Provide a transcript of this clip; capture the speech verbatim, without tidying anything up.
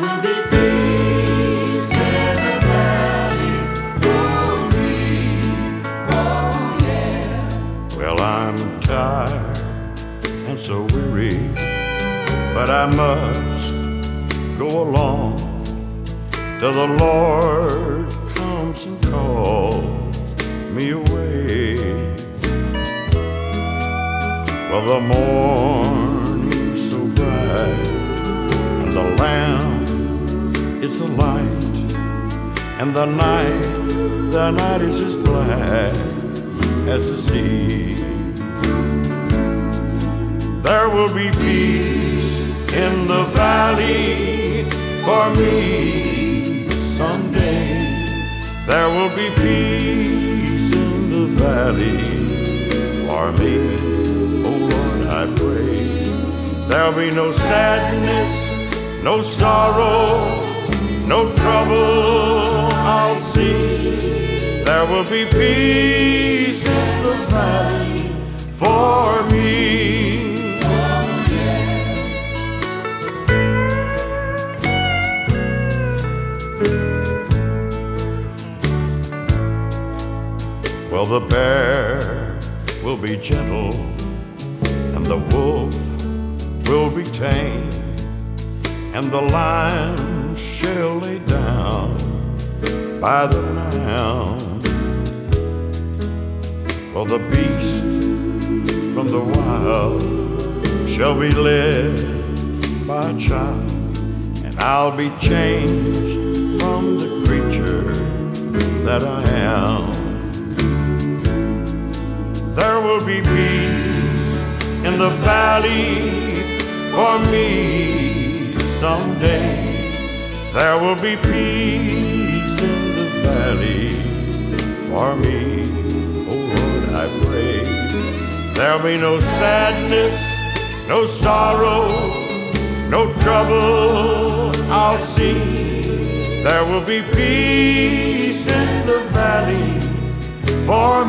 will be peace in the valley for me. Oh yeah. Well, I'm tired and so weary, but I must go along till the Lord comes and calls me away. Well, the morning's so bright, and the lamp is the light, and the night, the night is as black as the sea. There will be peace in the valley for me someday. There will be peace in the valley for me. Oh Lord, I pray. There'll be no sadness, no sorrow, no trouble I'll see. There will be peace in the valley for me. Well, the bear will be gentle, and the wolf will be tame, and the lion shall lay down by the lamb. Well, the beast from the wild shall be led by a child, and I'll be changed from the creature that I am. There will be peace in the valley for me someday. There will be peace in the valley for me. Oh Lord, I pray. There'll be no sadness, no sorrow, no trouble I'll see. There will be peace in the valley for